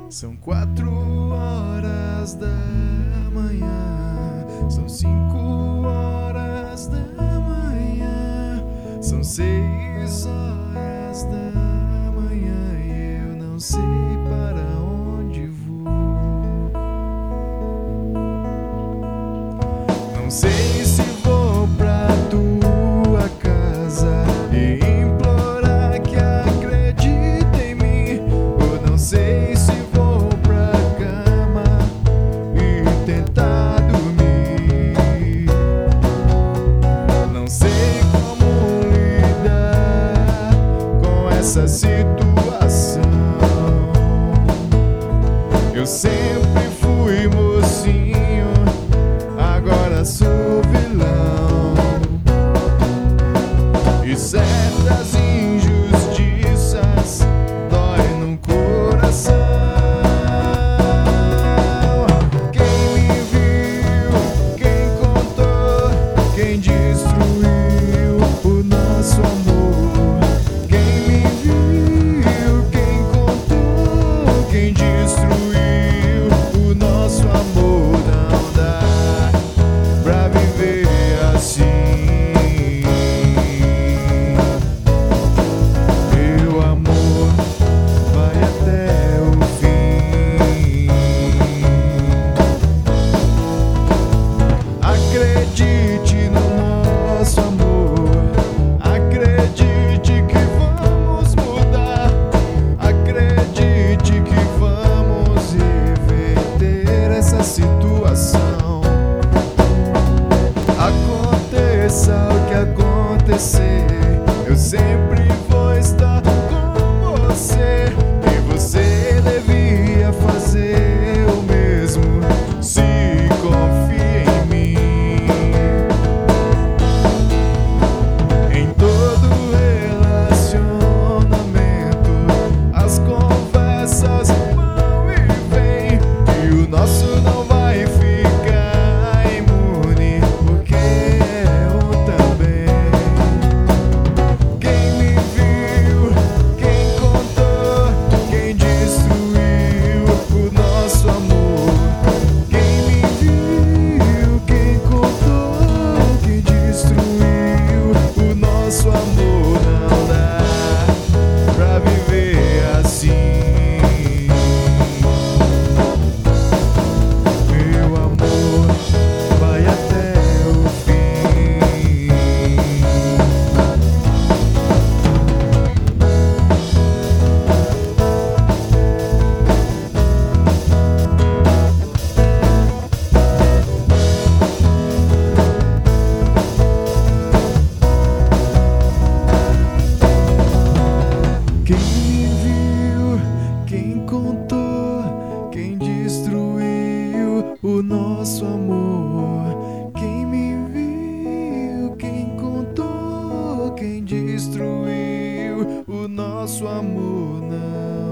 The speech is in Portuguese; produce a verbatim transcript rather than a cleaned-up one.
São quatro horas da manhã, são cinco horas da manhã, são seis horas da manhã e eu não sei para onde vou. Não sei se vou pra tua casa e implorar que acredite em mim, ou não sei se vou pra cama e tentar dormir. Não sei como lidar com essa situação. Eu sempre fui mocinho, agora sou vilão, e certas injustiças doem no coração. Quem me viu, quem contou, quem destruiu o nosso amor. Quem me viu, quem contou, quem destruiu o nosso amor. Não dá pra viver assim. Meu amor vai até o fim. Acredite no nosso amor, acredite que vamos mudar, acredite que vamos reverter essa situação. Aconteça o que acontecer, eu sempre vou estar com você, e você devia fazer o mesmo. Se confia em mim. Em todo relacionamento as conversas vão e vêm, e o nosso não vai ficar imune, porque é um também. Quem me viu, quem contou, quem destruiu o nosso amor. Quem me viu, quem contou, quem destruiu o nosso amor. Não dá pra viver assim. Meu amor vai até o fim. Quem me viu, quem contou, quem destruiu o nosso amor. Quem me viu, quem contou, quem destruiu o nosso amor. Não